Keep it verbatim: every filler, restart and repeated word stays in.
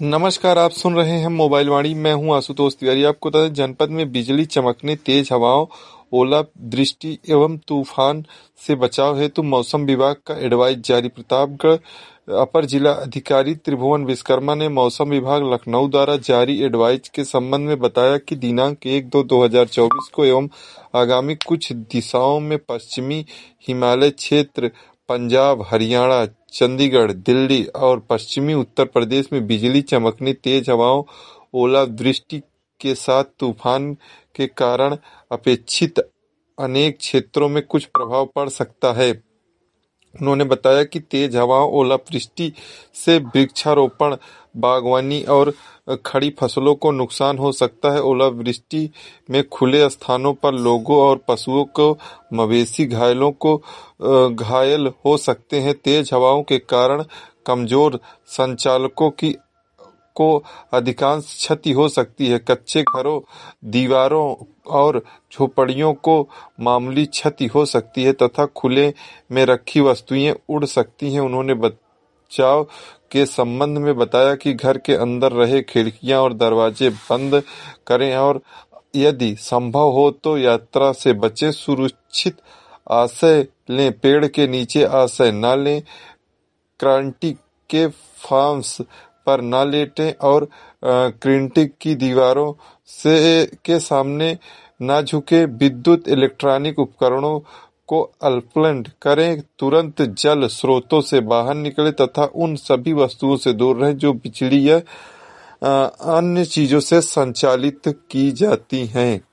नमस्कार, आप सुन रहे हैं मोबाइल वाणी। मैं हूं आशुतोष तिवारी। आपको बता दें, जनपद में बिजली चमकने, तेज हवाओं, ओलावृष्टि एवं तूफान से बचाव हेतु मौसम विभाग का एडवाइस जारी। प्रतापगढ़ अपर जिला अधिकारी त्रिभुवन विश्वकर्मा ने मौसम विभाग लखनऊ द्वारा जारी एडवाइस के संबंध में बताया कि दिनांक एक दो दो हजार चौबीस को एवं आगामी कुछ दिशाओं में पश्चिमी हिमालय क्षेत्र, पंजाब, हरियाणा, चंडीगढ़, दिल्ली और पश्चिमी उत्तर प्रदेश में बिजली चमकने, तेज हवाओं, ओलावृष्टि के साथ तूफान के कारण अपेक्षित अनेक क्षेत्रों में कुछ प्रभाव पड़ सकता है। उन्होंने बताया कि तेज हवाओं, ओलावृष्टि से वृक्षारोपण, बागवानी और खड़ी फसलों को नुकसान हो सकता है। ओलावृष्टि में खुले स्थानों पर लोगों और पशुओं को मवेशी घायलों को घायल हो सकते हैं। तेज हवाओं के कारण कमजोर संचालकों की को अधिकांश क्षति हो सकती है। कच्चे घरों, दीवारों और झोपड़ियों को मामूली क्षति हो सकती है तथा खुले में रखी वस्तुएं उड़ सकती हैं। उन्होंने बचाव के संबंध में बताया कि घर के अंदर रहे, खिड़कियां और दरवाजे बंद करें और यदि संभव हो तो यात्रा से बचें। सुरक्षित आश्रय लें, पेड़ के नीचे आश्रय न लें, कंक्रीट के फर्श पर न लेटें और कंक्रीट की दीवारों से के सामने न झुकें। विद्युत इलेक्ट्रॉनिक उपकरणों को अनप्लग करें। तुरंत जल स्रोतों से बाहर निकलें तथा उन सभी वस्तुओं से दूर रहें जो बिजली या अन्य चीजों से संचालित की जाती हैं।